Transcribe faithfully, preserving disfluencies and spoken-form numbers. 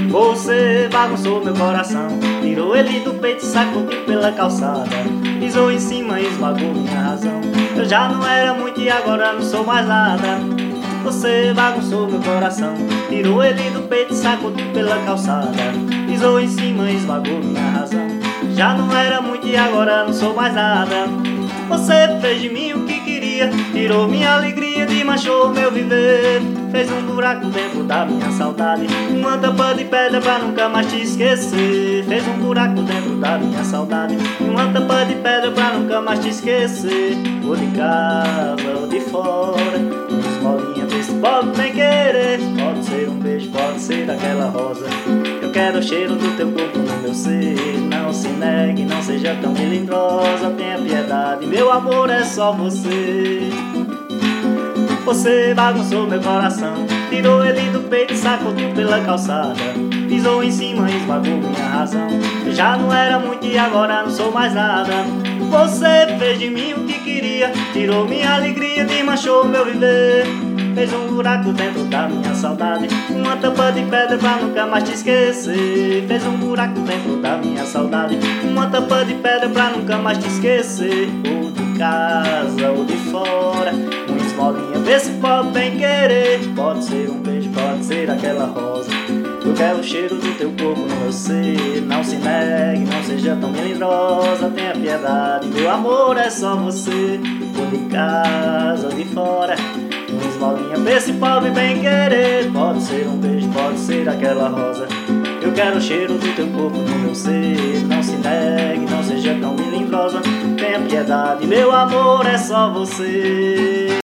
Você bagunçou meu coração, tirou ele do peito, sacudiu pela calçada, pisou em cima e esmagou minha razão. Eu já não era muito e agora não sou mais nada. Você bagunçou meu coração, tirou ele do peito, sacudiu pela calçada, pisou em cima e esmagou minha razão. Já não era muito e agora não sou mais nada. Você fez de mim o que queria, tirou minha alegria, desmanchou meu viver. Fez um buraco dentro da minha saudade, uma tampa de pedra pra nunca mais te esquecer. Fez um buraco dentro da minha saudade, uma tampa de pedra pra nunca mais te esquecer. Ou de casa ou de fora, uma esmolinha desse pobre bem querer. Pode ser um beijo, pode ser aquela rosa. Eu quero o cheiro do teu corpo no meu ser. Não se negue, não seja tão melindrosa. Tenha piedade, meu amor é só você. Você bagunçou meu coração, tirou ele do peito e sacudiu pela calçada, pisou em cima e esmagou minha razão. Eu já não era muito e agora não sou mais nada. Você fez de mim o que queria, tirou minha alegria, desmanchou meu viver. Fez um buraco dentro da minha saudade, uma tampa de pedra pra nunca mais te esquecer. Fez um buraco dentro da minha saudade, uma tampa de pedra pra nunca mais te esquecer. Ou de casa ou de fora, uma esmolinha desse pobre bem querer. Pode ser um beijo, pode ser aquela rosa. Eu quero o cheiro do teu corpo no meu ser. Não se negue, não seja tão melindrosa. Tenha piedade, meu amor é só você. Ou de casa ou de fora, uma esmolinha desse pobre bem querer. Pode ser um beijo, pode ser aquela rosa. Eu quero o cheiro do teu corpo no meu ser. Não se negue, não seja tão melindrosa. Tenha piedade, meu amor é só você.